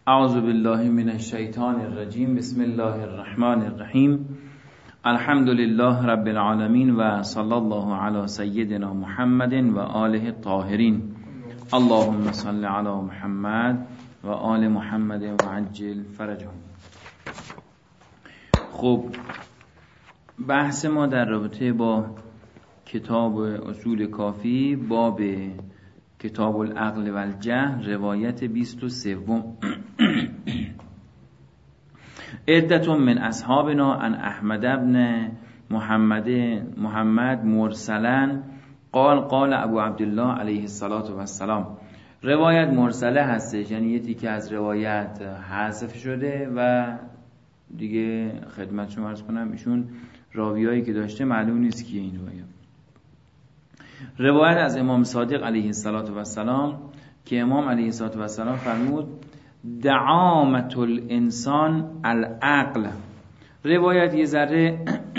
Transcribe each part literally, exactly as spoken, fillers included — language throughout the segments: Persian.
اعوذ بالله من الشیطان الرجیم. بسم الله الرحمن الرحیم. الحمد لله رب العالمین و صلی الله علی سیدنا محمد و آله الطاهرین. اللهم صل علی محمد و آل محمد و عجل فرجهم. خب بحث ما در رابطه با کتاب اصول کافی، باب کتاب العقل و الجهل، روایت بیست و سوم. عدت من اصحابنا عن احمد ابن محمد محمد مرسلا قال قال ابو عبدالله علیه الصلاة و السلام. روایت مرسله هستش، یعنی یه تیکه از روایت حذف شده و دیگه خدمت شما عرض کنم ایشون راویایی که داشته معلوم نیست کیه این روایت. روایت از امام صادق علیه السلام که امام علیه السلام فرمود دعامت الانسان العقل. روایت یه ذره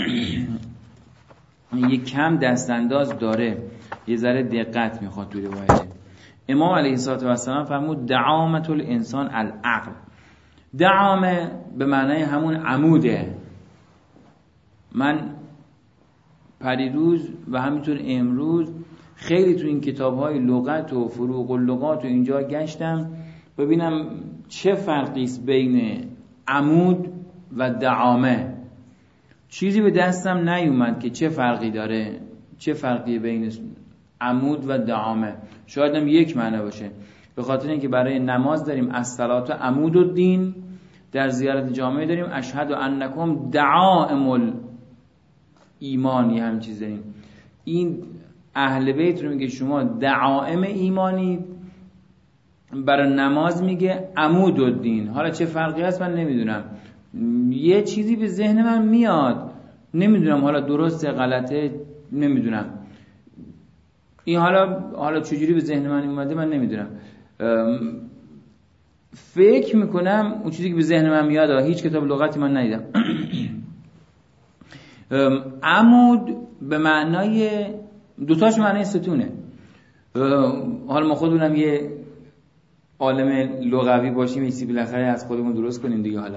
یه کم دستانداز داره، یه ذره دقت میخواد تو روایت. امام علیه السلام فرمود دعامت الانسان العقل. دعامه به معنای همون عموده. من پریروز و همینطور امروز خیلی تو این کتاب‌های لغت و فروق اللغات و اینجا گشتم ببینم چه فرقی است بین عمود و دعامه. چیزی به دستم نیومد که چه فرقی داره، چه فرقی بین عمود و دعامه. شاید هم یک معنی باشه، به خاطر اینکه برای نماز داریم الصلاة عمود الدین، در زیارت جامعه داریم اشهد انکم دعائم ایمانی، هم چیز داریم. این اهل بیت رو میگه شما دعائم ایمانی، برای نماز میگه عمود الدین. حالا چه فرقی هست من نمیدونم، یه چیزی به ذهن من میاد، نمیدونم حالا درسته غلطه نمیدونم. این حالا حالا چجوری به ذهن من اومده من نمیدونم. فکر میکنم اون چیزی که به ذهن من میاد، هیچ کتاب لغتی من ندیدم. عمود به معنای دوتاش معنای ستونه. حالا ما خودمونم یه عالم لغوی باشیم ایسی بالاخره از خودمون درست کنیم دیگه. حالا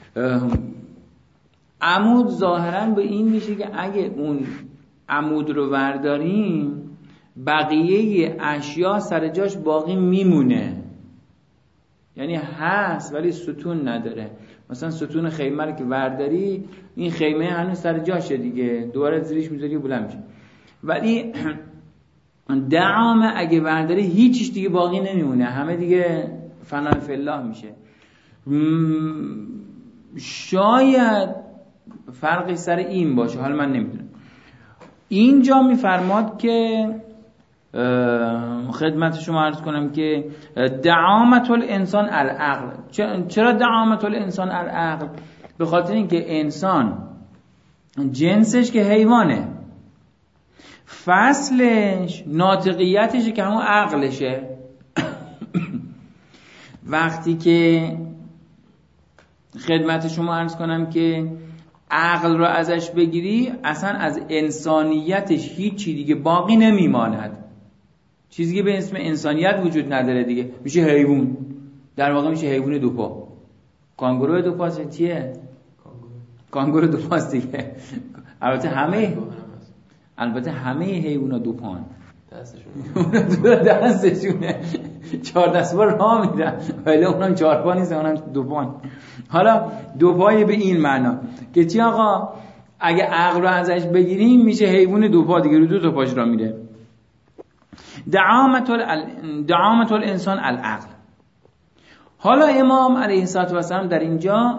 عمود ظاهرا به این میشه که اگه اون عمود رو ورداریم بقیه اشیا سر جاش باقی میمونه، یعنی هست ولی ستون نداره. مثلا ستون خیمه رو که ورداری این خیمه هنوز سر جاشه دیگه، دوباره زیرش میذاری و بلند میشه. ولی دعامه اگه ورداری هیچیش دیگه باقی نمیمونه، همه دیگه فنا فی الله میشه. شاید فرقی سر این باشه، حالا من نمیدونم. اینجا میفرماد که خدمت شما عرض کنم که دعامت الانسان العقل. چرا دعامت الانسان العقل؟ به خاطر اینکه انسان جنسش که حیوانه، فصلش ناطقیتشه که همون عقلشه. وقتی که خدمت شما عرض کنم که عقل رو ازش بگیری اصلا از انسانیتش هیچی دیگه باقی نمیماند، چیزی که به اسم انسانیت وجود نداره دیگه، میشه حیوان. در واقع میشه حیوان دو پا. کانگورو دو پاست چیه؟ کانگورو دو پاست دیگه. البته همه البته همه حیونا دو پان، دستشونه دستشونه چهار دست بار راه میرن، ولی اونم چهار پا نیست، اونم دو پان. حالا دو پای به این معنا که چی آقا اگه عقل رو ازش بگیریم میشه حیوان دو پا دیگه، رو دو تا پاش را میره. دعامت ال... دعامت الانسان العقل. حالا امام علیه السلام در اینجا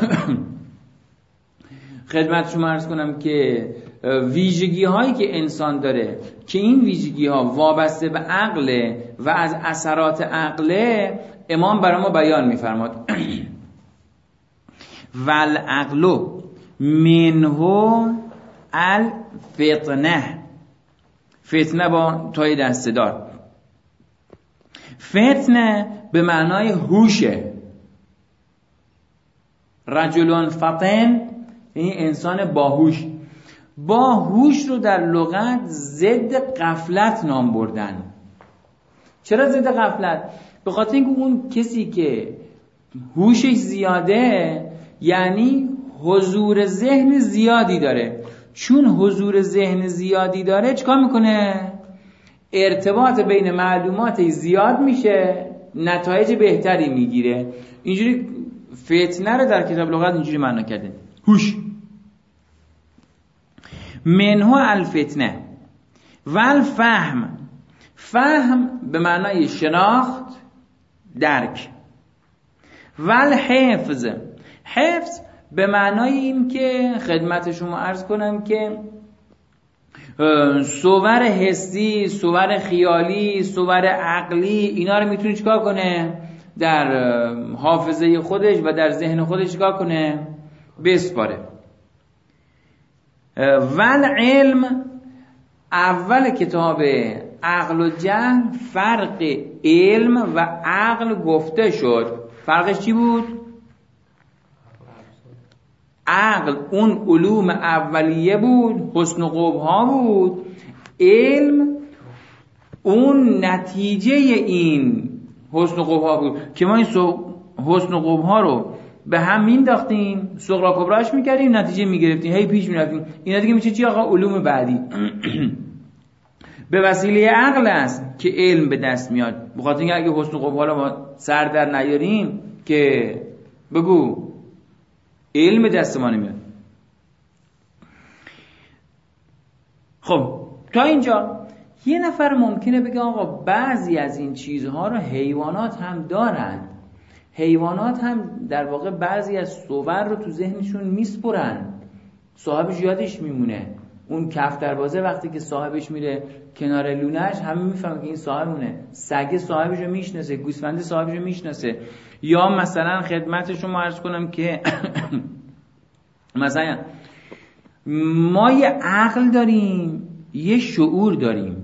خدمت شما عرض کنم که ویژگی هایی که انسان داره که این ویژگی ها وابسته به عقل و از اثرات عقل، امام برای ما بیان میفرماد. والعقل منه الفتنه. فتنه با تای دسته دار. فتنه به معنای هوشه. رجلون فطن یعنی انسان باهوش. باهوش رو در لغت ضد غفلت نام بردن. چرا ضد غفلت؟ به خاطر اینکه اون کسی که هوشش زیاده یعنی حضور ذهن زیادی داره. چون حضور ذهن زیادی داره چیکار میکنه؟ ارتباط بین معلوماتش زیاد میشه، نتایج بهتری میگیره. اینجوری فتنه رو در کتاب لغت اینجوری معنا کرده: هوش. منه الفتنه و الفهم. فهم به معنای شناخت، درک. و الحفظ. حفظ به معنای این که خدمت شما عرض کنم که صور حسی، صور خیالی، صور عقلی، اینا رو میتونه چیکار کنه؟ در حافظه خودش و در ذهن خودش چیکار کنه؟ بسپاره. و العلم. اول کتاب عقل و جهل فرق علم و عقل گفته شد. فرقش چی بود؟ عقل اون علوم اولیه بود، حسن و قبح ها بود. علم اون نتیجه این حسن و قبح ها بود که ما این حسن و قبح ها رو به هم مینداختیم، صغرا کبراش میکردیم، نتیجه میگرفتیم، هی پیش میرفتیم. اینا دیگه میشه چی آقا؟ علوم بعدی. به وسیله عقل است که علم به دست میاد. بخاطر اینکه اگه حسن و قبح ها رو ما سر در نیاریم که بگو علم دست ما نمیاد. خب تا اینجا یه نفر ممکنه بگه آقا بعضی از این چیزها رو حیوانات هم دارند. حیوانات هم در واقع بعضی از صور رو تو ذهنشون میسپرن، صاحبش یادش میمونه. اون کفتربازه وقتی که صاحبش میره کنار لونش همه میفهمن که این صاحبونه. سگ صاحبش رو میشناسه، گوسفند صاحبش رو میشناسه. یا مثلا خدمت شما عرض کنم که مثلا ما یه عقل داریم، یه شعور داریم.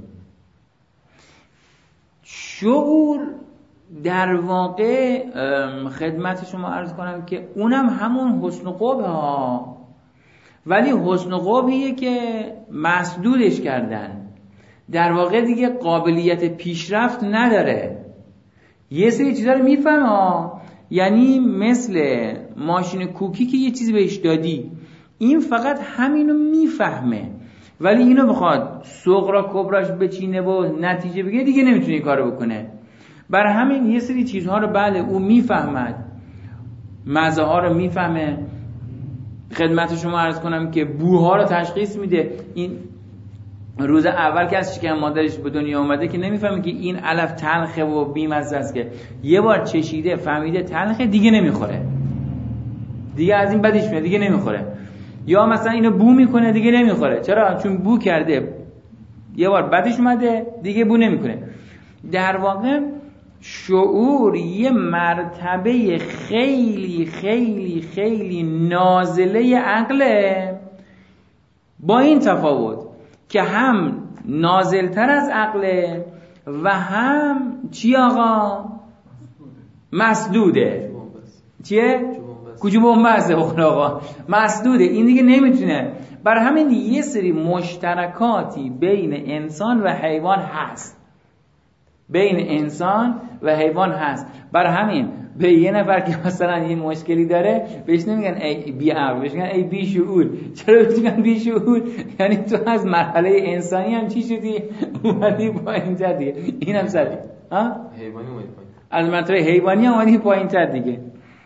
شعور در واقع خدمت شما عرض کنم که اونم همون حسن و قبح ها، ولی حسن و قبحیه که مسدودش کردن. در واقع دیگه قابلیت پیشرفت نداره. یه سری چیزا رو میفهمه ها، یعنی مثل ماشین کوکی که یه چیزی بهش دادی، این فقط همینو میفهمه، ولی اینو بخواد صغرا کبراش بچینه و نتیجه بگیره دیگه نمیتونه این کارو بکنه. برای همین یه سری چیزها رو بله او میفهمد، مزه ها رو میفهمه. خدمت شما عرض کنم که بوها رو تشخیص میده. این روز اول که از شکم مادرش به دنیا اومده که نمیفهمه که این علف تلخه و بیمزه است، که یه بار چشیده فهمیده تلخه دیگه نمیخوره، دیگه از این بدش میاد دیگه نمیخوره. یا مثلا اینو بو میکنه دیگه نمیخوره. چرا؟ چون بو کرده یه بار بدش اومده دیگه بو نمیکنه. در واقع شعور یه مرتبه خیلی خیلی خیلی نازله عقله، با این تفاوت که هم نازلتر از عقله و هم چی آقا؟ مسدوده. چیه؟ کجا بنبسته آقا؟ مسدوده. این دیگه نمیتونه. بر همین یه سری مشترکاتی بین انسان و حیوان هست، بین انسان و حیوان هست. بر همین به یه نفر که مثلا یه مشکلی داره بهش نمیگن ای بی عقل، بهش میگن ای بی شعور. چرا بهش میگن بی شعور؟ یعنی تو از مرحله انسانی هم چی شدی؟ اومدی پایین‌تر دیگه. اینم زدی ها؟ حیوانی اومدی پایین. از مرحله حیوانی اومدی پایین‌تر دیگه.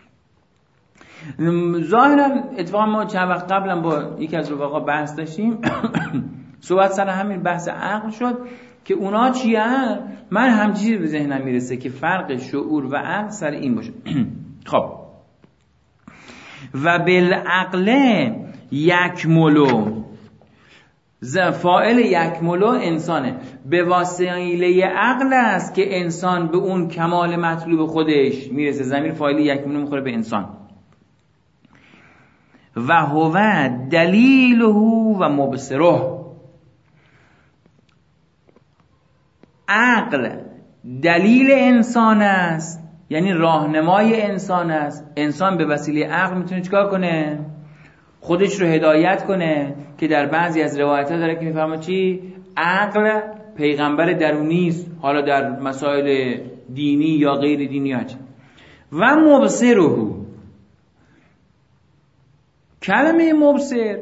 ظاهرا اتفاقا ما چند وقت قبلا با یکی از رفقا بحث داشتیم صحبت سر همین بحث عقل شد که اونا چی هن؟ من هم چیزی به ذهنم میرسه که فرق شعور و عقل سر این باشه. خب و بالعقل یکملو، فاعل یکملو انسانه. به واسطه عقل است که انسان به اون کمال مطلوب خودش میرسه. ضمیر فاعل یکملو میخوره به انسان. و هو دلیله و مبصره. عقل دلیل انسان است، یعنی راهنمای انسان است. انسان به وسیله عقل میتونه چیکار کنه؟ خودش رو هدایت کنه، که در بعضی از روایت‌ها داره که میفهمه چی؟ عقل پیغمبر درونی است، حالا در مسائل دینی یا غیر دینی هست. و مبصره. کلمه مبصر،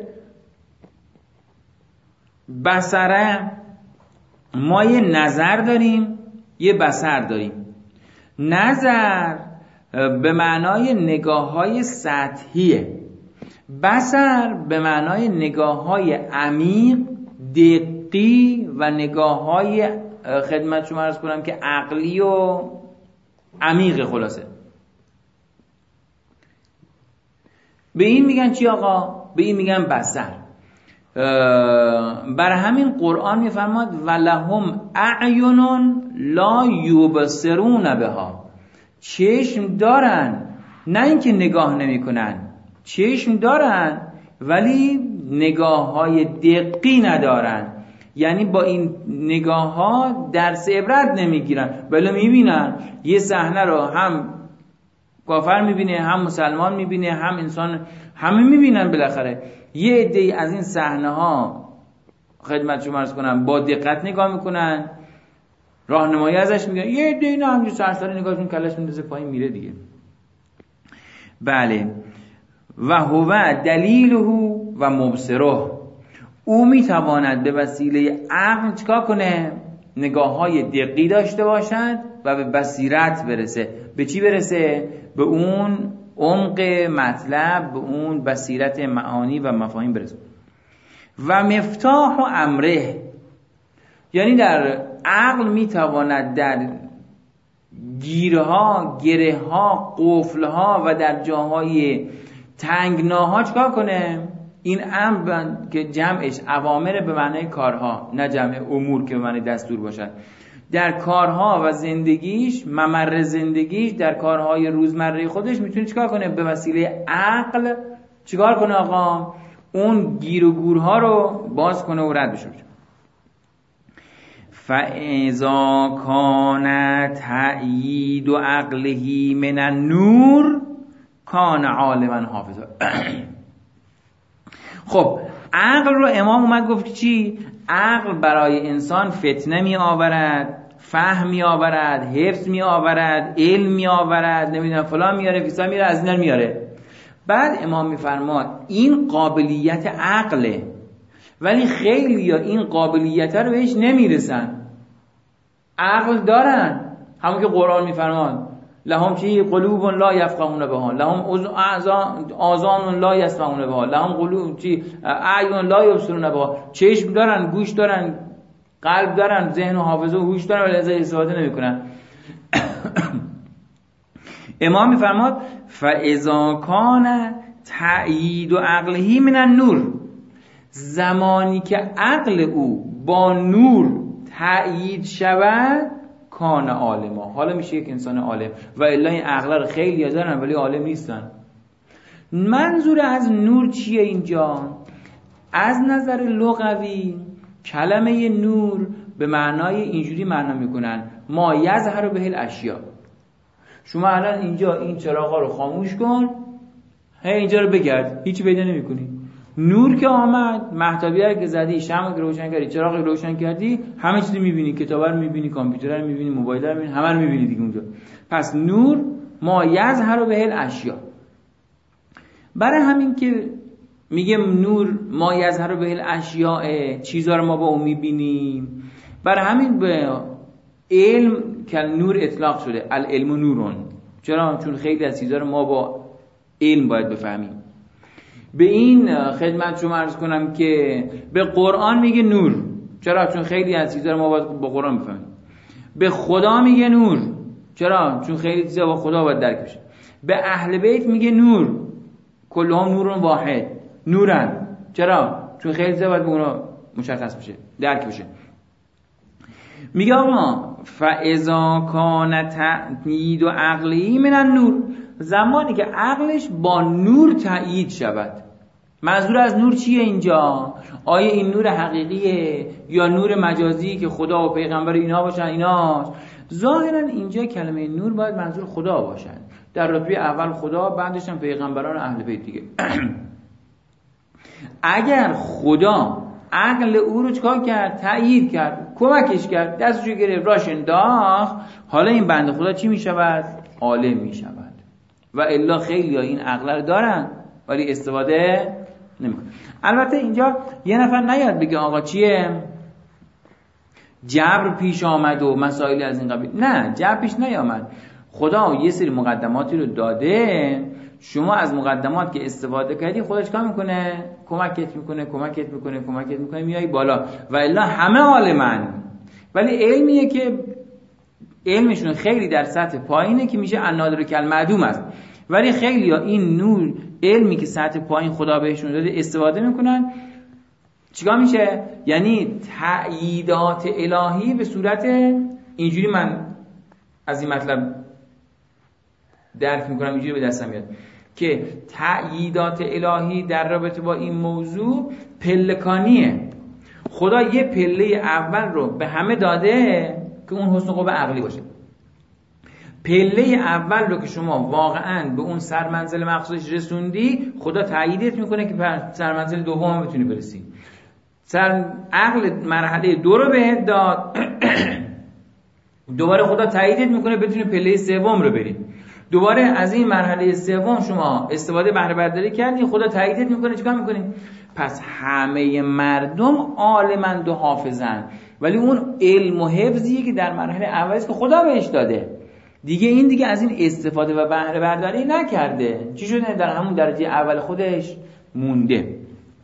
بصره، ما یه نظر داریم یه بصر داریم. نظر به معنای نگاه های سطحیه، بصر به معنای نگاه های عمیق، دقیق و نگاه های خدمت شما عرض کنم که عقلی و عمیق. خلاصه به این میگن چی آقا؟ به این میگن بصر. برای همین قرآن میفرماد ولهم اعین لا یبصرون بها. چشم دارن، نه اینکه نگاه نمیکنن، چشم دارن ولی نگاه های دقیق ندارن. یعنی با این نگاه ها درس عبرت نمیگیرن، بله میبینن یه صحنه رو هم کافر میبینه، هم مسلمان میبینه، هم انسان، همه میبینن. بالاخره یه عده از این صحنه ها خدمت شما عرض کنم با دقت نگاه میکنن، راهنمایی ازش میگن، یه عده اینا همینجور سرسره نگاهشون کلش میندازه پایین میره دیگه. بله. و هو دلیله و مبصره، او میتواند به وسیله عقل چیکار کنه؟ نگاه های دقیق داشته باشد و به بصیرت برسه. به چی برسه؟ به اون عمق مطلب، به اون بصیرت معانی و مفاهیم برسه. و مفتاح و امره، یعنی در عقل میتواند در گیرها، گرهها، قفلها و در جاهای تنگناها چیکار کنه؟ این امر که جمعش اوامر به معنای کارها، نه جمع امور که به معنای دستور باشد، در کارها و زندگیش، ممر زندگیش، در کارهای روزمره خودش میتونه چیکار کنه؟ به وسیله عقل چیکار کنه آقا؟ اون گیر و گورها رو باز کنه و رد بشه. فاذا کان تأیید عقله من النور کان عالما حافظا. خب عقل رو امام اومد گفت چی؟ عقل برای انسان فتنه می آورد، فهم می آورد، حفظ می آورد، علم می آورد، نمیدونم فلان میاره، فیسا میاره، از اینا میاره. بعد امام میفرماد این قابلیت عقله، ولی خیلی یا این قابلیت رو بهش نمیرسن. عقل دارن، همون که قرآن میفرماد لهم چی؟ قلوب لا یفقهون بها، لهم آذان لا یسمعون بها، لهم قلوب چی؟ اعین لا یبصرون بها. چشم دارن، گوش دارن، قلب دارن، ذهن و حافظه و هوش دارن ولی ازش استفاده نمیکنن. امام میفرماد فاذا کان تأیید عقله من النور، زمانی که عقل او با نور تأیید شود کان عالما، حالا میشه یک انسان عالم. و الا این عقل رو خیلی دارن ولی عالم نیستن. منظور از نور چیه اینجا؟ از نظر لغوی کلمه نور به معنای اینجوری معنا میکنن ما یظهر به الاشیاء. شما الان اینجا این چراغا رو خاموش کن، هی اینجا رو بگرد، هیچی پیدا نمیکنی. نور که آمد، مهتابیه که زدی، شمع که روشن کردی، چراغ که روشن کردی، همه چیزی میبینی، کتاب رو میبینی، کامپیوتر رو میبینی، موبایل رو میبینی، همه رو میبینی دیگه اونجا. پس نور ما یظهر به الاشیاء. برای همین که میگه نور ما یظهر به الاشیاء، چیزا رو ما با اون میبینیم، برای همین به علم که نور اطلاق شده، العلم نورون. چرا؟ چون خیلی از چیزا رو ما با علم باید بفهمیم. به این خدمت شما عرض کنم که به قرآن میگه نور. چرا؟ چون خیلی از چیزا رو ما باید با قرآن بفهمیم. به خدا میگه نور. چرا؟ چون خیلی چیزا با خدا باید درک بشه. به اهل بیت میگه نور، کلهم نورون واحد، نورن. چرا؟ چون خیلی چیزا باید به اونا مشخص بشه، درک بشه. میگه آقا فاذا کان تأیید و عقلی من النور، زمانی که عقلش با نور تأیید شود. منظور از نور چیه اینجا؟ آیا این نور حقیقیه یا نور مجازی که خدا و پیغمبر اینا باشن؟ ایناست. ظاهرا اینجا کلمه نور باید منظور خدا باشن، در رتبه اول خدا، بعدش هم پیغمبران و اهل بیت دیگه. اگر خدا عقل او رو چکار کرد؟ تأیید کرد، کمکش کرد، دستشو گرفت، راش انداخت، حالا این بنده خدا چی می شود؟ عالم می شود. و الا خیلی ها این عقل رو دارن ولی استفاده نمیکنن. البته اینجا یه نفر نیاد بگه آقا چیه جبر پیش آمد و مسائلی از این قبیل. نه، جبر پیش نیامد. خدا یه سری مقدماتی رو داده، شما از مقدمات که استفاده کردی خودش کار میکنه، کمکت میکنه کمکت میکنه کمکت میکنه میای بالا. و الا همه عالمن، ولی علمیه که علمشون خیلی در سطح پایینه که میشه النادر کالمعدوم است، ولی خیلی ها این نور علمی که سطح پایین خدا بهشون داده استفاده میکنن. چیکار میشه؟ یعنی تأییدات الهی به صورت اینجوری، من از این مطلب درک میکنم اینجوری به دستم میاد که تأییدات الهی در رابطه با این موضوع پلکانیه. خدا یه پله اول رو به همه داده که اون حسن قوه عقلی باشه. پله اول رو که شما واقعاً به اون سرمنزل مقصودش رسوندی، خدا تأییدت میکنه که به سرمنزل دوم بتونی برسی. سر عقل مرحله دو رو بهت داد، دوباره خدا تأییدت میکنه بتونی پله سوم رو بری. دوباره از این مرحله سوم شما استفاده بهره برداری کردی، خدا تأییدت میکنه چیکار میکنی؟ پس همه مردم عالمند و حافظن، ولی اون علم و حفظیه که در مرحله اول است که خدا بهش داده. دیگه این دیگه از این استفاده و بهره برداری نکرده. چی شده؟ در همون درجه اول خودش مونده.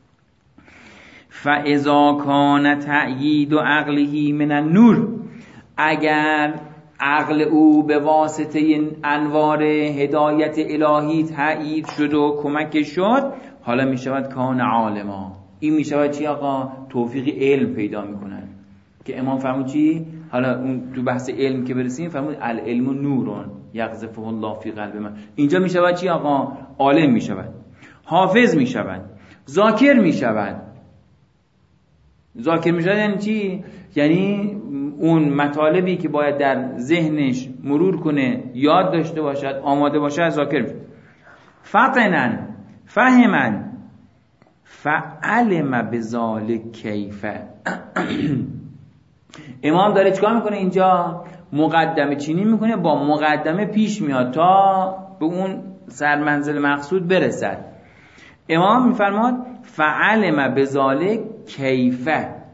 فاذا کان تأیید و عقله من النور، اگر عقل او به واسطه انوار هدایت الهی تأیید شد و کمک شد، حالا می شود کان عالما. این می شود چی آقا؟ توفیق علم پیدا می کنن که امام فرمود چی؟ حالا اون تو بحث علم که برسیم فرمود العلم نورون یقذفه الله فی قلب من. اینجا می شود چی آقا؟ عالم می شود، حافظ می شود، ذاکر می شود. ذاکر می شود یعنی چی؟ یعنی اون مطالبی که باید در ذهنش مرور کنه، یاد داشته باشد، آماده باشد، ذاکر می شود. فطنن فهمن فعلم بذالک کیف. امام داره چیکار میکنه اینجا؟ مقدمه چینی میکنه، با مقدمه پیش میاد تا به اون سرمنزل مقصود برسد. امام میفرماد فعلم بذالک کیف.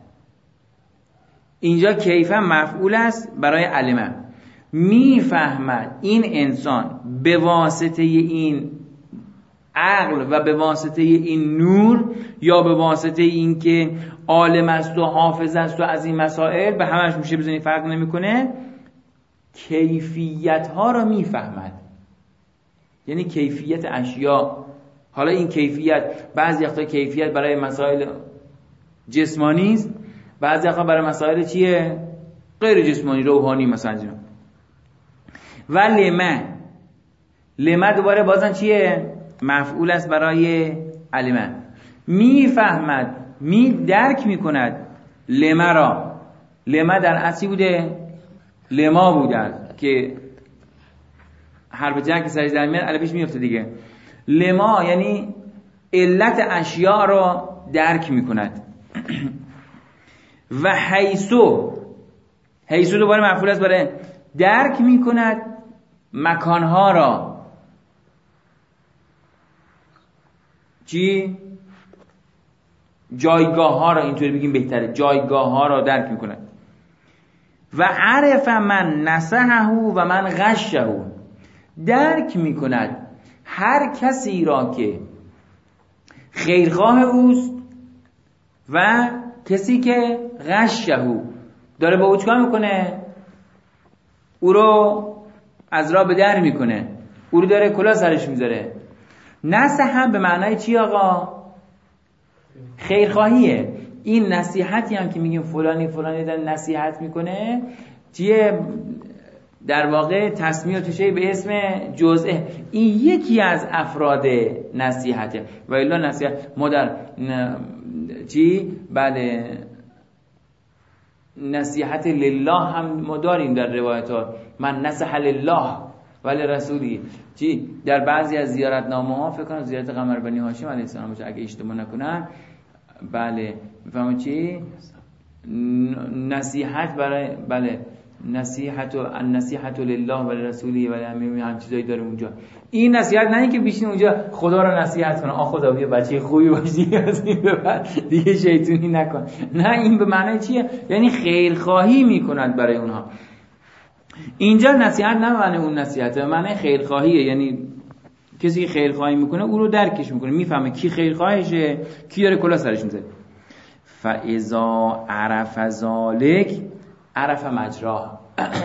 اینجا کیف مفعول است برای علمه. میفهمد این انسان به واسطه این عقل و به واسطه این نور، یا به واسطه این که عالم است و حافظ است و از این مسائل، به همش میشه بزنی فرق نمیکنه، کیفیت ها را میفهمد. یعنی کیفیت اشیاء. حالا این کیفیت بعضی وقتا کیفیت برای مسائل جسمانی است، بعضی وقتا برای مسائل چیه؟ غیر جسمانی، روحانی مثلا. و لمه لمه دوباره بازن چیه؟ مفعول است برای علمه. میفهمد، می درک میکند لمه را. لمه در اصلی بوده لما بوده که حرف جنگ که سرش در میاد الفش میفته دیگه. لما یعنی علت اشیاء را درک میکند. و حیثو، حیثو دوباره مفعول است برای درک میکند مکانها را. چی؟ جایگاه ها را، اینطوری بگیم بهتره، جایگاه ها را درک میکند. و عرف من نصحه و من غشه، درک میکند هر کسی را که خیرخواه اوست و کسی که غشه، داره با او چکار میکنه؟ او رو از راه به در میکنه، او رو داره کلاه سرش میذاره. نصح هم به معنای چی آقا؟ خیرخواهیه. این نصیحتی هم که میگیم فلانی فلانی داره نصیحت میکنه چیه؟ در واقع تسمیه تشه به اسم جزء. این یکی از افراد نصیحته. و الا نصیحت ما در چی؟ بله نصیحت لله هم ما داریم در روایتات، من نصح لله ولی رسولی. چی؟ در بعضی از زیارتنامه ها فکر کنم زیارت قمر بنی هاشم علیه السلام باشه اگه اشتباه نکنم، بله میفهمم چی؟ نصیحت برای بله نصیحت و النصیحت لله و لرسوله و للمؤمنین، هم چیزایی داره اونجا. این نصیحت نه اینکه بشین اونجا خدا رو نصیحت کنه، آ خدا بیا بچه خوبی باشی از این به بعد دیگه شیطونی نکن. نه، این به معنی چیه؟ یعنی خیرخواهی میکند برای اونها. اینجا نصیحت نه معنی اون نصیحت، به معنی خیرخواهیه. یعنی کسی که خیرخواهی میکنه او رو درکش میکنه، میفهمه کی خیرخواهشه، کی داره کلا سرش میذاره. فاذا عرف ذلک عرف مجراه.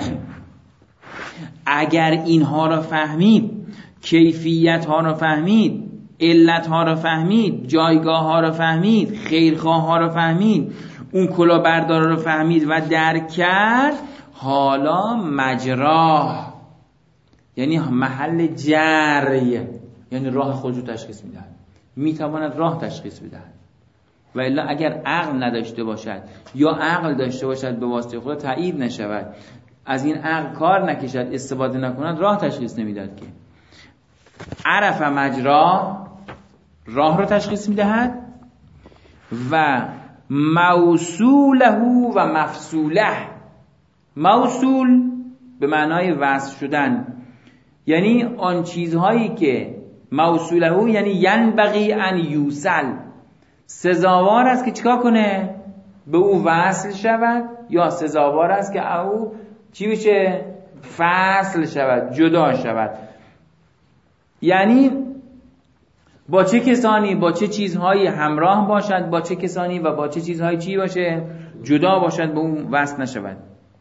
اگر اینها را فهمید، کیفیت ها را فهمید، علت ها را فهمید، جایگاه ها را فهمید، خیرخواه ها را فهمید، اون کلا بردار را فهمید و درک کرد، حالا مجراه یعنی محل جری، یعنی راه خودش رو تشخیص میدهد، میتواند راه تشخیص بدهد. و الا اگر عقل نداشته باشد یا عقل داشته باشد به واسطه خدا تایید نشود، از این عقل کار نکشد، استفاده نکند، راه تشخیص نمیدهد. که عرف مجرا راه رو تشخیص میدهد و موصوله و مفصوله. موصول به معنای وصل شدن، یعنی آن چیزهایی که موصوله یعنی ینبغی ان یوصل، سزاوار است که چیکار کنه؟ به او وصل شود، یا سزاوار است که او چی بشه؟ فصل شود، جدا شود. یعنی با چه کسانی، با چه چیزهایی همراه باشد، با چه کسانی و با چه چیزهایی چی باشه؟ جدا باشد، به اون وصل نشود.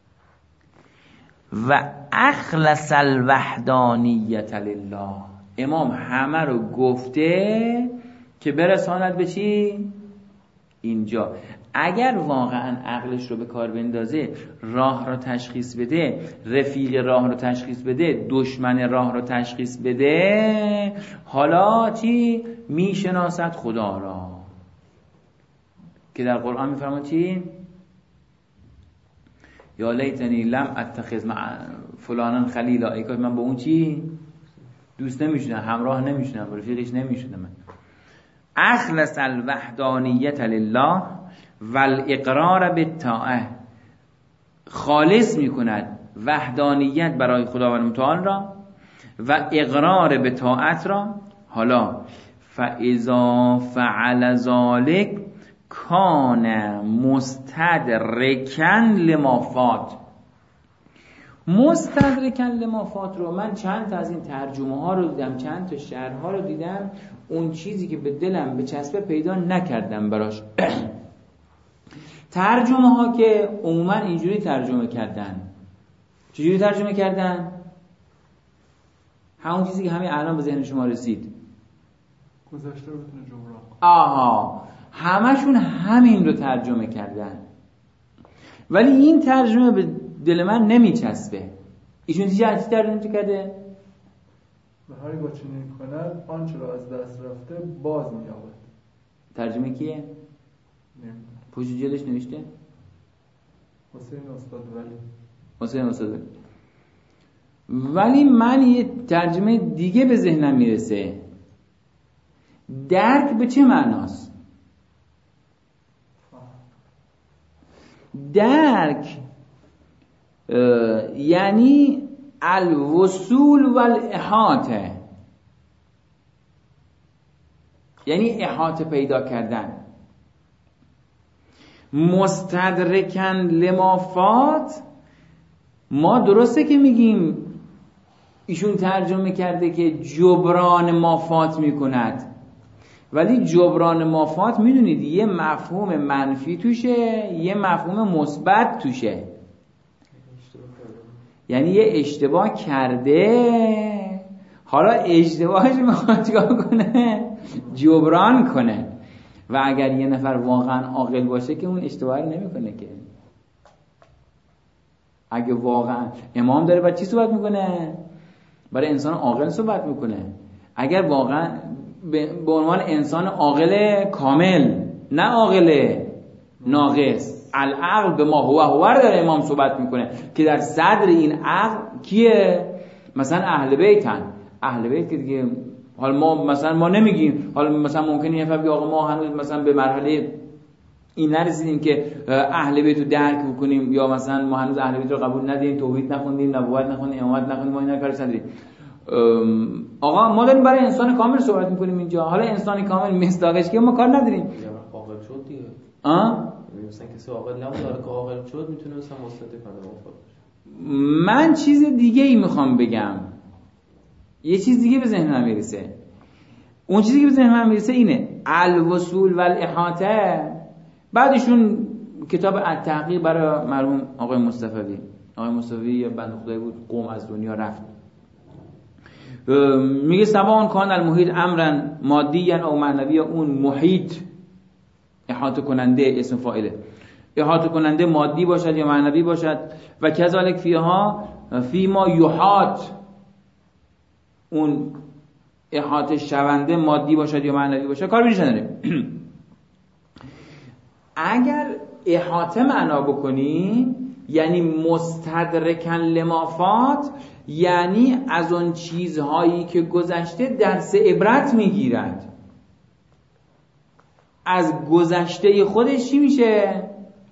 و اخلص الوحدانیت لله. امام همه رو گفته که برساند به چی؟ اینجا. اگر واقعا عقلش رو به کار بندازه، راه رو تشخیص بده، رفیق راه رو تشخیص بده، دشمن راه رو تشخیص بده، حالا چی؟ میشناسد خدا را که در قرآن میفرماد چی؟ یا لیتنی لم اتخذ مع فلانا خلیلا، ای کاش من با اون چی؟ دوست نمیشدم، همراه نمیشدم، رفیقش نمیشدم. من اخلص الوحدانیت لله والاقرار بالطاعه، خالص میکند وحدانیت برای خداوند متعال را و اقرار به طاعت را. حالا فاذا فعل ذلک کان مستدرکن لما فات. مستدرکن لما فات رو من چند تا از این ترجمه ها رو دیدم، چند تا شرح ها رو دیدم، اون چیزی که به دلم به چسبه پیدا نکردم براش. ترجمه ها که عموما اینجوری ترجمه کردن. چجوری ترجمه کردن؟ همون چیزی که همین الان به ذهن شما رسید، گذشته رو بتونه جبران. آها، همشون همین رو ترجمه کردن، ولی این ترجمه به دل من نمیچسبه. ایشون چی ترجمه کرده؟ و هر با چنین کند آنچه را از دست رفته باز می‌یابد. ترجمه کیه؟ نمیدونم. پشت جلدش نوشته؟ حسین استاد ولی. حسین استاد ولی. ولی من یه ترجمه دیگه به ذهنم میرسه. درک به چه معناست؟ درک یعنی الوصول والاحاطه، یعنی احاطه پیدا کردن. مستدرکن لما فات، ما درسته که میگیم ایشون ترجمه کرده که جبران ما فات میکند، ولی جبران ما فات میدونید یه مفهوم منفی توشه، یه مفهوم مثبت توشه. یعنی یه اشتباه کرده، حالا اشتباهش میخواد چیکار کنه؟ جبران کنه. و اگر یه نفر واقعا عاقل باشه که اون اشتباه رو نمیکنه. که اگه واقعا امام داره برای چی صحبت میکنه؟ برای انسان عاقل صحبت میکنه. اگر واقعا به عنوان انسان عاقل کامل، نه عاقل ناقص، العقل به ما هو هو داره امام صحبت میکنه که در صدر این عقل کیه؟ مثلا اهل بیتن. اهل بیت که دیگه حالا ما مثلا ما نمیگیم، حالا مثلا ممکنه یه نفر بگه آقا ما هنوز مثلا به مرحله این نرسیدیم که اهل بیت رو درک بکنیم، یا مثلا ما هنوز اهل بیت رو قبول نداریم، توحید نخوندیم، نبوت نخوندیم، امامت نخوندیم، ما اینا کارش نداریم. آقا ما داریم برای انسان کامل صحبت میکنیم اینجا. حالا انسان کامل مصداقش که ما کار نداریم. عاقل شد دیگه. آه؟ مثلا کسی عاقل نبود که عاقل شد میتونه مثلا مصدق کنه مفاد. من چیز دیگه ای میخوام بگم. یه چیز دیگه به ذهن من میرسه. اون چیزی که به ذهن من میرسه اینه: الوصول و الاحاطه. بعدشون کتاب التحقیق برای مرحوم آقای مصطفی. آقای مصطفی بنده خدایی بود، قوم از دنیا رفت. میگه سواء کان المحیط امرا مادیا او معنوی، اون محیط احاطه کننده اسم فاعله، احاطه کننده مادی باشد یا معنوی باشد، و کذالک فیها فی ما یحاط، اون احاطه شونده مادی باشد یا معنوی باشد، کار بیش نداره. اگر احاطه معنا بکنی یعنی مستدرکن لمافات، یعنی از اون چیزهایی که گذشته درس عبرت میگیرد. از گذشته خودش چی میشه؟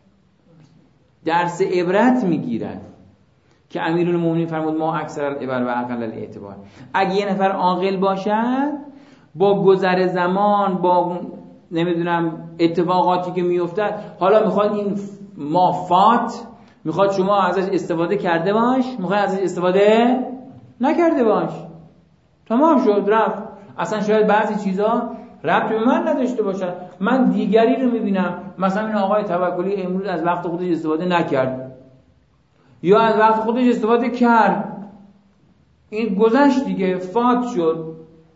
درس عبرت میگیرد. که امیرالمومنین فرمود ما اکثر العبر و اقل الاعتبار. اگه یه نفر عاقل باشد، با گذر زمان، با نمیدونم اتفاقاتی که میافتد، حالا میخواد این ما فات، میخواد شما ازش استفاده کرده باش، میخواد ازش استفاده نکرده باش، تمام شد رفت. اصلا شاید بعضی چیزا ربطی به من نداشته باشد، من دیگری رو میبینم، مثلا این آقای توکلی امروز از وقت خودش استفاده نکرد یا از وقت خودش استفاده کرد، این گذشت دیگه، فات شد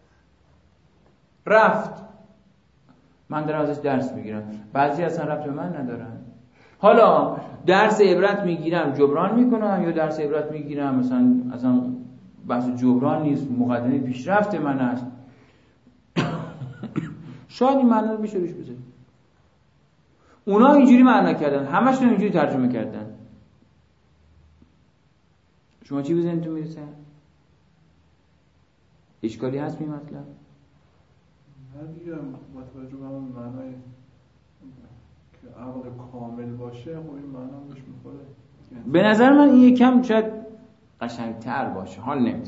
رفت، من دارم ازش درس میگیرم. بعضی اصلا ربط به من ندارن. حالا درس عبرت میگیرم جبران میکنم، یا درس عبرت میگیرم مثلا اصلا بحث جبران نیست، مقدمه پیشرفت من است. شاید این معنی رو بشه روش بذاریم. اونا اینجوری معنا کردن، همشون اینجوری ترجمه کردن. شما چی بزنید تو میرسه؟ اشکالی هست می مطلب؟ نه دیگه، با توجه به اون معنای که عقل کامل باشه، خب این معنا بهش میخوره. به نظر من این یکم شاید قشنگتر باشه، حال نمیده.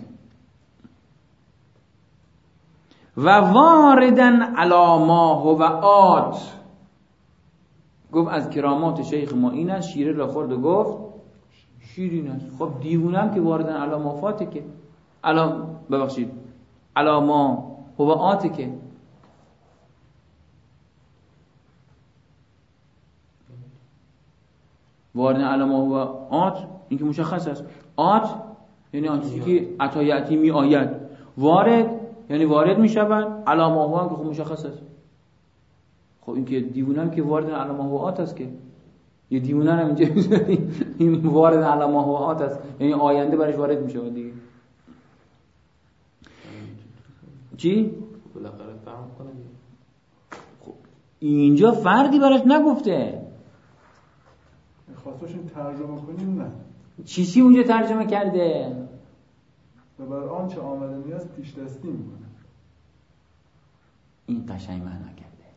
و واردن علی ما هو آت، گفت از کرامات شیخ ما این است، شیره را خورد و گفت شیرین است. خب دیوونم که واردن علی ما فاته که علی ببخشید علی ما هو آته که واردن علی ما هو آت، این که مشخص است. آت یعنی آن چیزی که عطایتی می آید، وارد یعنی وارد می شود، علی ما هو هم که خب مشخص است. خب این که دیوونم که وارد علی ما هو آت است، که یه دیوونه هم اینجا میذاریم این وارد علی ما هو آت است، یعنی آینده برش وارد می شود دیگه. چی؟ بالاخره فهم کنه. خب اینجا فردی براش نگفته. خواستوشون ترجمه کنیم نه. چی چی اونجا ترجمه کرده؟ و بر آنچه آمده نیست پیش دستی میکنه. این قشنگ معنا کرده.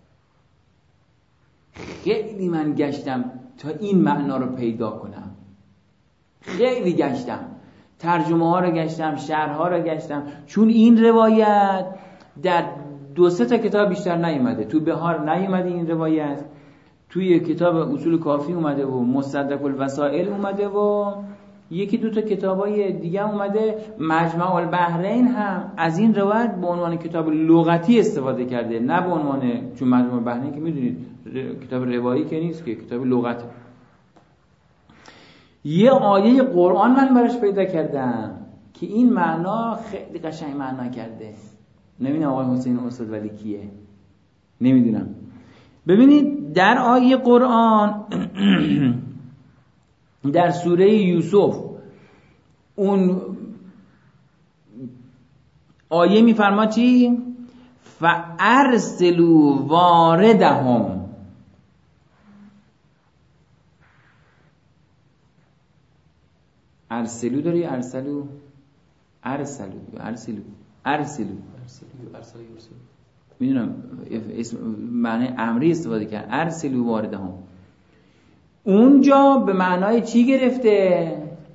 خیلی من گشتم تا این معنا رو پیدا کنم. خیلی گشتم. ترجمه ها رو گشتم، شرح ها رو گشتم، چون این روایت در دو سه تا کتاب بیشتر نیومده. تو بهار نیومده این روایت، توی کتاب اصول کافی اومده و مصدق الوسائل اومده و یکی دو تا کتابای دیگه اومده. مجمع البحرین هم از این روایت به عنوان کتاب لغتی استفاده کرده، نه به عنوان، چون مجمع البحرین که میدونید کتاب روایی که نیست، که کتاب لغته. یه آیه قرآن من براش پیدا کردم که این معنا خیلی قشنگ معنا کرده. نمیدونم آقای حسین استاد ولی کیه، نمیدونم. ببینید در آیه قرآن در سوره یوسف اون آیه میفرما چی؟ فارسلوا واردهم. ارسلو داری؟ ارسلو ارسلو ارسلو ارسلو ارسلو ارسلو میدونم اسم معنی امری استفاده کرد، ارسلوا واردهم. اونجا به معنای چی گرفته؟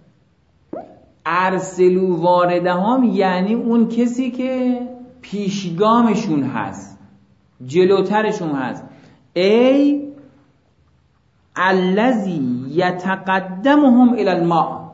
ارسلوا واردهم یعنی اون کسی که پیشگامشون هست، جلوترشون هست. ای الذی یتقدمهم الی الماء.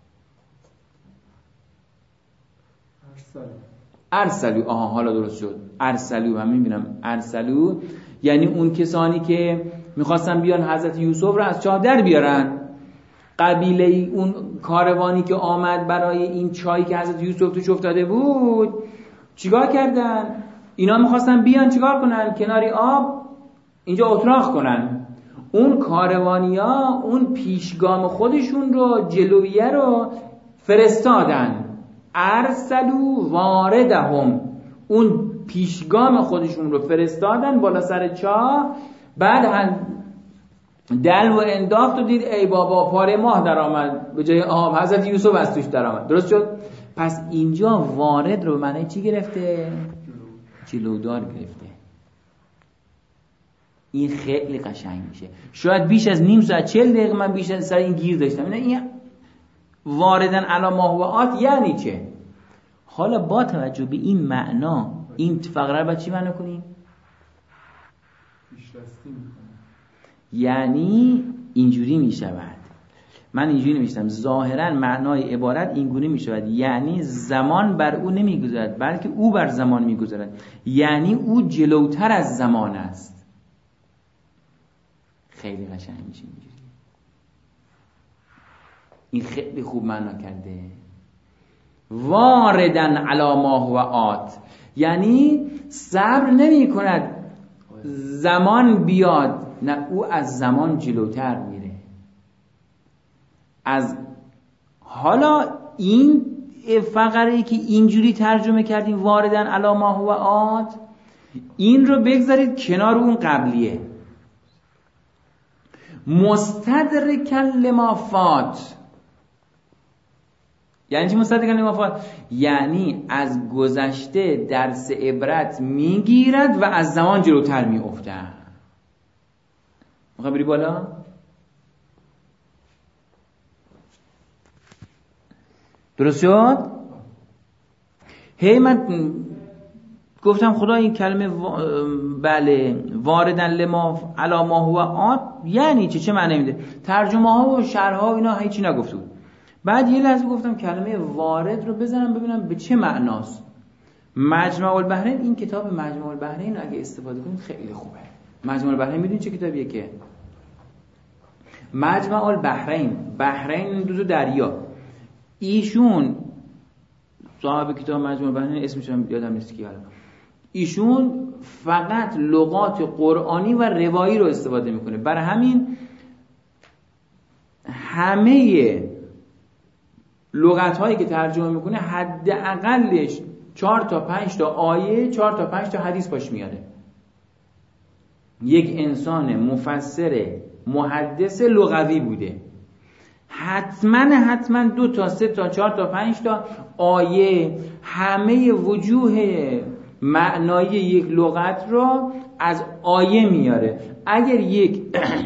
ارسلو، آها حالا درست شد. ارسلو، من میبینم ارسلو یعنی اون کسانی که میخواستن بیان حضرت یوسف را از چاه در بیارن. قبیله اون کاروانی که آمد برای این چایی که حضرت یوسف توش افتاده بود چیکار کردن؟ اینا میخواستن بیان چیکار کنن؟ کناری آب اینجا اتراق کنن. اون کاروانیا اون پیشگام خودشون رو، جلویه رو فرستادن. ارسلوا واردهم، اون پیشگام خودشون رو فرستادن بالا سر چاه. بعد دلو انداخت و دید ای بابا پاره ماه در آمد به جای آب، حضرت یوسف از توش در آمد. درست شد؟ پس اینجا وارد رو به معنی چی گرفته؟ جلودار گرفته. این خیلی قشنگ میشه. شاید بیش از نیم ساعت چهل دقیقه من بیش از سر این گیر داشتم. این واردن علی ما هو آت یعنی چه؟ حالا با توجه به این معنا این فقره رو باید چی معنا کنیم؟ یعنی اینجوری میشود. من اینجوری نمیشتم. ظاهرا معنای عبارت اینگونه میشود، یعنی زمان بر او نمیگذرد بلکه او بر زمان میگذرد. یعنی او جلوتر از زمان است. خیلی قشنگ میشه اینجوری. این خیلی خوب معنا کرده. واردن علی ما هو آت یعنی صبر نمی کند زمان بیاد، نه او از زمان جلوتر میره. از حالا این فقره که اینجوری ترجمه کردیم واردن علی ما هو آت، این رو بگذارید کنار اون قبلیه. مستدرکا لما فات یعنی چی؟ مستدرکا لما فات یعنی از گذشته درس عبرت میگیرد و از زمان جلوتر میافتد. میخوای بری بالا؟ درست شد؟ هی من گفتم خدا این کلمه و... بله واردن لما علی ما هو آت یعنی چه؟ چه معنی میده؟ ترجمه ها و شرح ها و اینا هیچی نگفته بود. بعد یه لحظه گفتم کلمه وارد رو بزنم ببینم به چه معناست. مجمع البحرین، این کتاب مجمع البحرین اگه استفاده کنید خیلی خوبه. مجمع البحرین میدونید چه کتابیه که؟ مجمع البحرین، بحرین دو تا دریا. ایشون صاحب کتاب مجموع البحرین اسمش هم یادم نیست کی، حالا ایشون فقط لغات قرآنی و روایی رو استفاده میکنه. برای همین همه لغت هایی که ترجمه میکنه حداقلش چهار تا پنج تا آیه، چهار تا پنج تا حدیث باش میاره. یک انسان مفسر محدث لغوی بوده. حتما حتما دو تا سه تا چهار تا پنج تا آیه، همه وجوه معنایی یک لغت رو از آیه میاره. اگر یک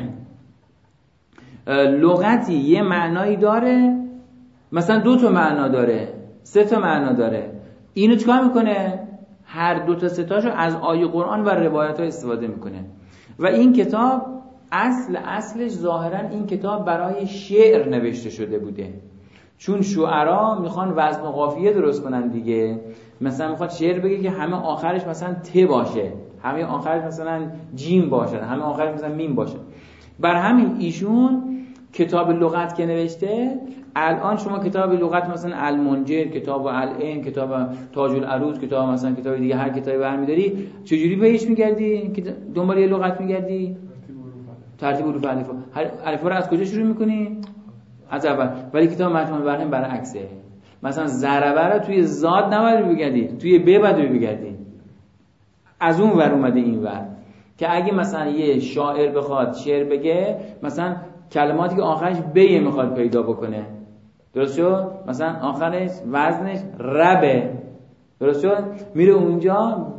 لغتی یه معنایی داره، مثلا دو تا معنا داره، سه تا معنا داره، اینو چیکار میکنه؟ هر دو تا سه تاشو از آیه قرآن و روایت ها استفاده میکنه. و این کتاب اصل اصلش ظاهرا این کتاب برای شعر نوشته شده بوده، چون شعرا میخوان وزن و قافیه درست کنن دیگه. مثلا میخواد شعر بگه که همه آخرش مثلا ت باشه، همه آخرش مثلا جیم باشه، همه آخرش مثلا میم باشه. بر همین ایشون کتاب لغت که نوشته، الان شما کتاب لغت مثلا المنجر، کتاب العین، کتاب تاج العروض، کتاب مثلا کتاب دیگه، هر کتابی برمی‌داری چجوری بهش میگردی که دنبال یه لغت میگردی؟ ترتیب حروف الف. الف رو از کجا شروع میکنی؟ از اول. ولی کتاب مجموع البحرین برعکسه. مثلا ضربه رو توی زاد نباید بگردی، توی ب باید بگردی. از اون ور اومده این ور که اگه مثلا یه شاعر بخواد شعر بگه، مثلا کلماتی که آخرش ب میخواد پیدا بکنه، درست شد؟ مثلا آخرش وزنش ربه، درست شد؟ میره اونجا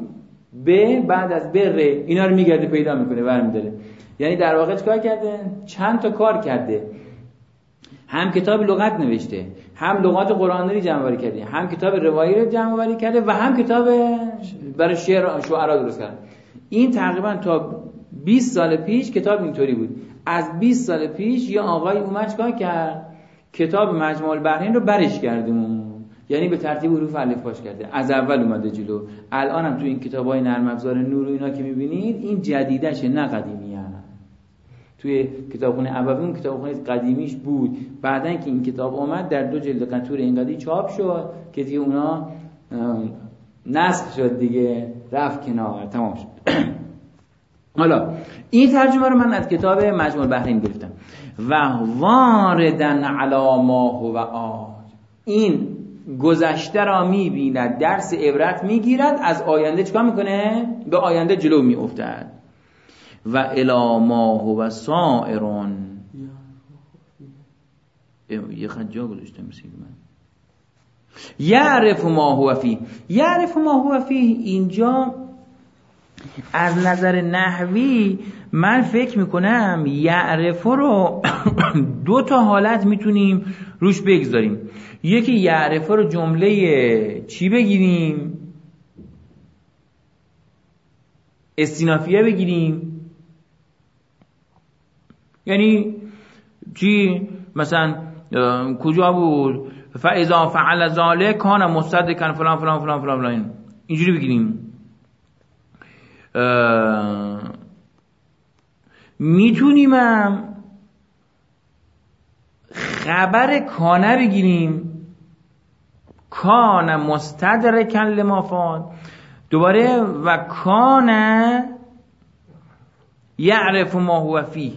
ب بعد از ب ر، اینا رو میگرده پیدا میکنه برمی‌داره. یعنی در واقع چیکار کرده؟ چند تا کار کرده. هم کتاب لغت نوشته، هم لغات قرآنی رو جمع آوری کرده، هم کتاب روایی رو جمع آوری کرده و هم کتاب برای شعر شعرا درست کرده. این تقریبا تا بیست سال پیش کتاب اینطوری بود. از بیست سال پیش یه آقای اومد چیکار کرد؟ کتاب مجموع البحرین رو برش کردیم، یعنی به ترتیب حروف الفباش کرده، از اول اومده جلو. الان هم تو این کتابای نرم افزار نور و اینا که میبینید این جدیدشه نه قدیمیه. توی کتابخونه ابوی اون کتابخونه قدیمیش بود، بعدن که این کتاب اومد در دو جلد قطور انقدی چاپ شد که دیگه اونا نسخ شد دیگه، رفت کنار، تمام شد. حالا این ترجمه رو من از کتاب مجموع البحرین گرفتم. و واردن علی ما هو آت، این گذشته را میبیند، درس عبرت میگیرد، از آینده چیکار میکنه؟ به آینده جلو میافتد. و الی ما هو سائرون، یه خط جا گذاشتم مثل من. یعرف ما هو فی، یعرف ما هو فی اینجا از نظر نحوی من فکر میکنم یعرف رو دو تا حالت میتونیم روش بگذاریم. یکی یعرف رو جمله چی بگیریم؟ استینافیه بگیریم، یعنی چی؟ مثلا کجا بود؟ فاذا فعل ذلک کان مصدقا فلان فلان فلان فلان فلان، اینجوری بگیریم. میتونیم هم خبر کانه بگیریم، کان مستدرکا لما فات، دوباره و کان یعرف ما هو فی،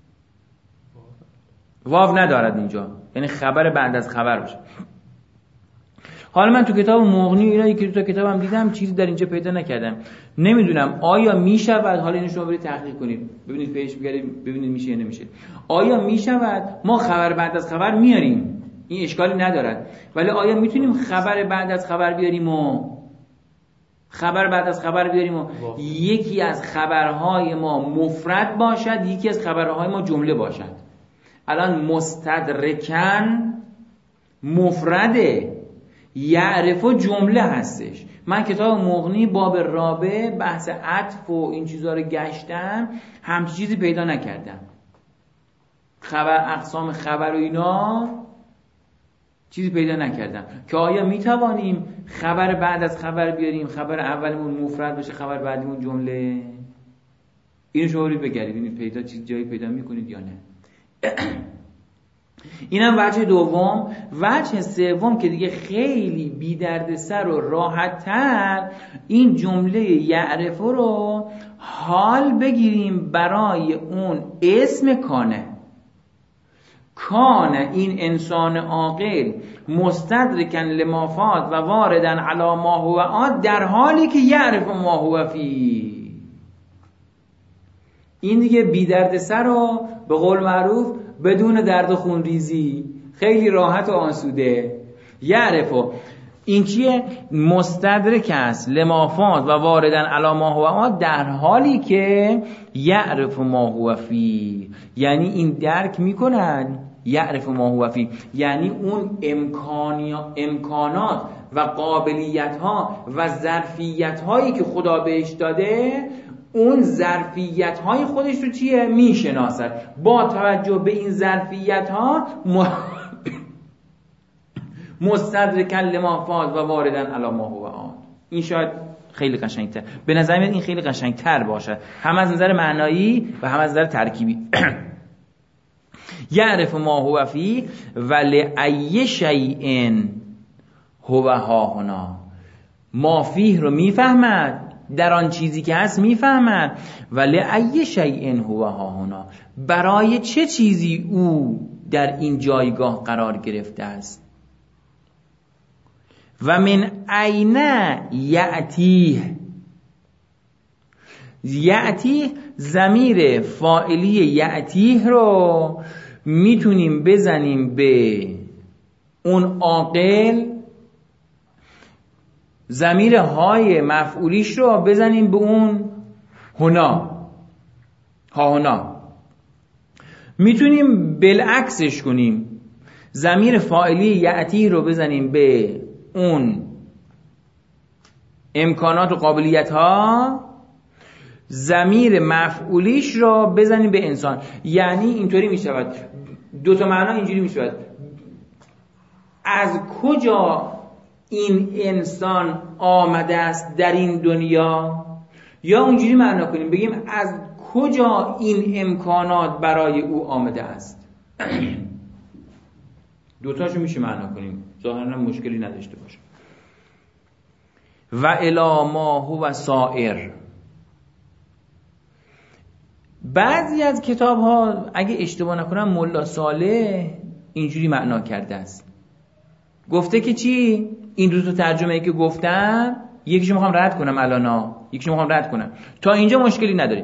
واو ندارد اینجا، یعنی خبر بعد از خبر باشه. حالا من تو کتاب مغنی اینایی که تو کتابم دیدم چیزی در اینجا پیدا نکردم، نمیدونم آیا میشود، حالا اینو شما برید تحقیق کنید ببینید پیش بگردید ببینید میشه یا نمیشه. آیا میشود ما خبر بعد از خبر میاریم، این اشکالی ندارد، ولی آیا میتونیم خبر بعد از خبر بیاریم و خبر بعد از خبر بیاریم و یکی از خبرهای ما مفرد باشد، یکی از خبرهای ما جمله باشد؟ الان مستدرکن مفرده، یعرف جمله هستش. من کتاب مغنی باب رابع بحث عطف و این چیزا رو گشتم، همچین چیزی پیدا نکردم. خبر، اقسام خبر و اینا چیزی پیدا نکردم که آیا میتوانیم خبر بعد از خبر بیاریم، خبر اولمون مفرد باشه، خبر بعدیمون جمله. اینو شما برید بگردید ببینید پیدا چیز جایی پیدا میکنید یا نه. اینم وجه دوم. وجه سوم که دیگه خیلی بی درد سر و راحت تر، این جمله یعرف رو حال بگیریم برای اون اسم کانه. کانه این انسان عاقل مستدرکن لما فات و واردن علی ما هو آت، در حالی که یعرف ما هو فی. این دیگه بی درد سر و به قول معروف بدون درد و خون ریزی، خیلی راحت و آسوده. یعرفو این چیه؟ مستدرک است لما فات و واردن علی ما هو آت، در حالی که یعرف ما هو فی، یعنی این درک میکنن. یعرف ما هو فی یعنی اون امکانات و قابلیت ها و ظرفیت هایی که خدا بهش داده، اون ظرفیت های خودش رو چیه؟ میشناسد. با توجه به این ظرفیت ها مستدرکن لما فات و واردن علی ما هو آت. این شاید خیلی قشنگتر، به نظر میاد این خیلی قشنگتر باشه، هم از نظر معنایی و هم از نظر ترکیبی. یعرف ما هو فی و لأی شیء هو ها هنا، ما فیه رو میفهمد، در آن چیزی که هست میفهمد. و لأی شیء هو ها هنا، برای چه چیزی او در این جایگاه قرار گرفته است. و من این یأتیه، یأتیه ضمیر فاعلی یأتیه رو میتونیم بزنیم به اون عاقل، ضمیر های مفعولیش رو بزنیم به اون هنا، ها هنا. میتونیم بالعکسش کنیم، ضمیر فاعلی یأتی رو بزنیم به اون امکانات و قابلیت ها، ضمیر مفعولیش رو بزنیم به انسان. یعنی اینطوری میشود، دو تا معنا اینجوری میشود: از کجا این انسان آمده است در این دنیا، یا اونجوری معنا کنیم بگیم از کجا این امکانات برای او آمده است. دوتاشو میشه معنا کنیم، ظاهرا مشکلی نداشته باشه. و الی ما هو سائر. بعضی از کتاب ها اگه اشتباه نکنم ملا صالح اینجوری معنا کرده است، گفته که چی؟ این دو تا ترجمه ای که گفتم یکیشو میخوام رد کنم الانا، یکیشو میخوام رد کنم، تا اینجا مشکلی نداریم.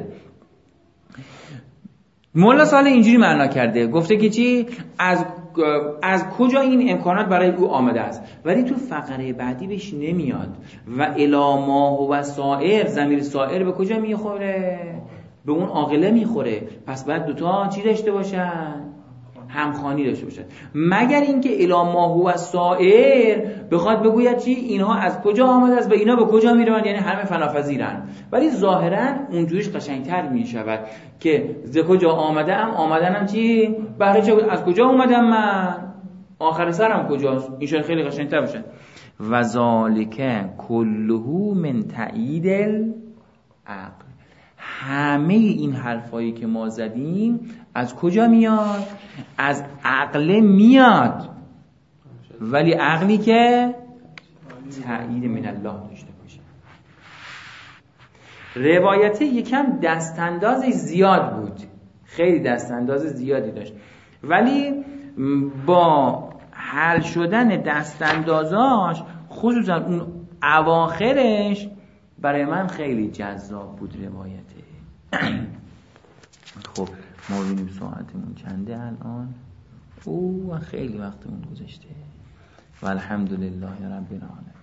ملا صالح اینجوری معنا کرده، گفته که چی؟ از از کجا این امکانات برای او آمده است، ولی تو فقره بعدی بهش نمیاد. و الی ما هو سائر، ضمیر سائر به کجا میخوره؟ به اون عاقله میخوره. پس باید دوتا چی داشته باشن؟ همخوانی داشته باشن. مگر اینکه الی ما هو سائر بخواد بگوید چی؟ اینها از کجا آمده است و اینا به کجا میروند، یعنی همه فناپذیرن. ولی ظاهرا اونجوریش قشنگتر میشود که ز کجا آمدم، آمدنم چی؟ بهره چه؟ از کجا اومدم من؟ آخر سرم کجاست؟ این خیلی قشنگتر باشه. و ذالک کلهو من تایید العقل. همه این حرفایی که ما زدیم از کجا میاد؟ از عقل میاد، ولی عقلی که تایید من الله داشته باشه. روایت یکم دستاندازی زیاد بود، خیلی دستانداز زیادی داشت، ولی با حل شدن دستاندازاش خصوصا اون اواخرش برای من خیلی جذاب بود روایته. خب ما ببینیم ساعتمون چنده الان. او خیلی وقتمون گذشته. و الحمدلله رب العالمین.